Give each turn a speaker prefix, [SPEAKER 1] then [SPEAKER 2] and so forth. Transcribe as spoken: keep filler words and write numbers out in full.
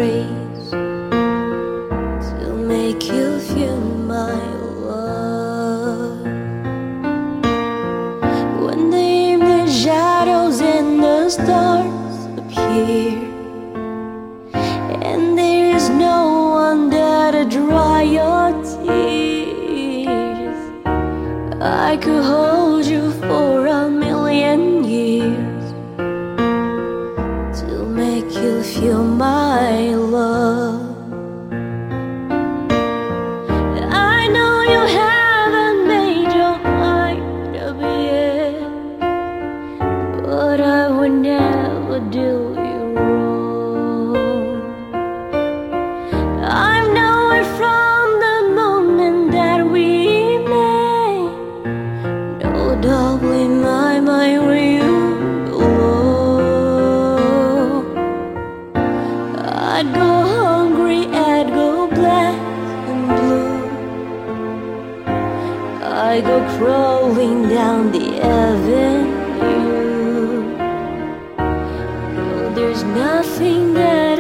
[SPEAKER 1] phrase to make you feel my love. When the evening shadows and the stars appear, and there is no one there to dry your tears, I could hold you for a million years to make you feel my love. I know you haven't made your mind up yet, but I would never do you wrong. I know it from the moment that we met. No doubt in my mind where you belong. I'd go hungry, I'd go black and blue, I'd go crawling down the avenue. No, there's nothing that